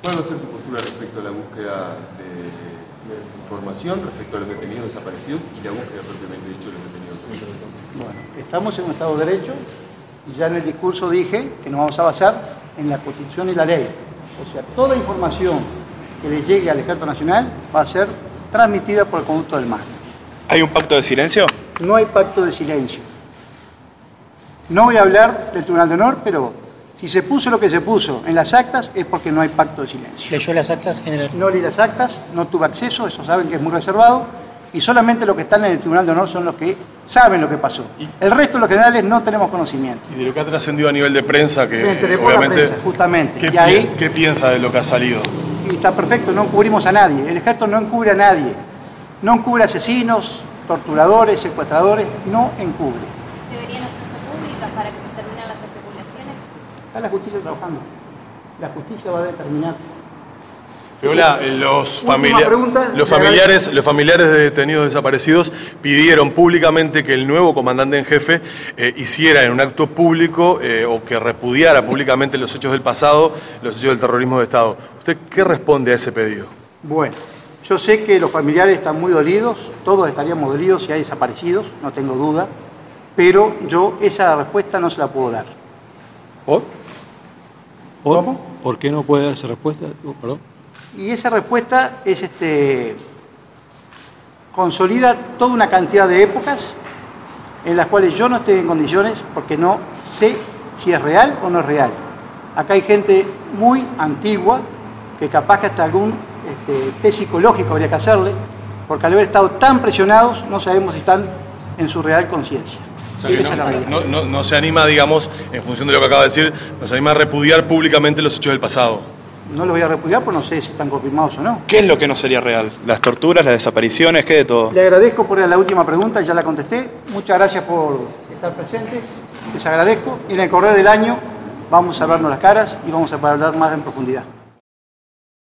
¿Cuál va a ser tu postura respecto a la búsqueda de información respecto a los detenidos desaparecidos y la búsqueda propiamente dicho de los detenidos desaparecidos? Bueno, estamos en un Estado de Derecho y ya en el discurso dije que nos vamos a basar en la Constitución y la ley. O sea, toda información que le llegue al Ejército Nacional va a ser transmitida por el conducto del MAS. ¿Hay un pacto de silencio? No hay pacto de silencio. No voy a hablar del Tribunal de Honor, pero si se puso lo que se puso en las actas es porque no hay pacto de silencio. ¿Leyó las actas, general? No leí las actas, no tuve acceso, eso saben que es muy reservado, y solamente los que están en el Tribunal de Honor son los que saben lo que pasó. El resto de los generales no tenemos conocimiento. Y de lo que ha trascendido a nivel de prensa, que Por obviamente... la prensa, justamente. ¿Qué piensa de lo que ha salido? Y está perfecto, no encubrimos a nadie. El ejército no encubre a nadie. No encubre asesinos, torturadores, secuestradores, no encubre. ¿Deberían hacerse públicas para que se terminen las especulaciones? Está la justicia trabajando. La justicia va a determinar. Fiola, los familiares de detenidos desaparecidos pidieron públicamente que el nuevo comandante en jefe hiciera en un acto público o que repudiara públicamente los hechos del pasado, los hechos del terrorismo de Estado. ¿Usted qué responde a ese pedido? Bueno, yo sé que los familiares están muy dolidos, todos estaríamos dolidos si hay desaparecidos, no tengo duda, pero yo esa respuesta no se la puedo dar. ¿Por? ¿Cómo? ¿Por qué no puede dar esa respuesta? Perdón. Y esa respuesta es consolida toda una cantidad de épocas en las cuales yo no estoy en condiciones porque no sé si es real o no es real. Acá hay gente muy antigua que capaz que hasta algún test psicológico habría que hacerle, porque al haber estado tan presionados no sabemos si están en su real conciencia. O sea, que no se anima, digamos, en función de lo que acaba de decir, no se anima a repudiar públicamente los hechos del pasado. No lo voy a repudiar porque no sé si están confirmados o no. ¿Qué es lo que no sería real? ¿Las torturas, las desapariciones, qué de todo? Le agradezco por la última pregunta, ya la contesté. Muchas gracias por estar presentes, les agradezco. Y en el correr del año vamos a hablarnos las caras y vamos a hablar más en profundidad.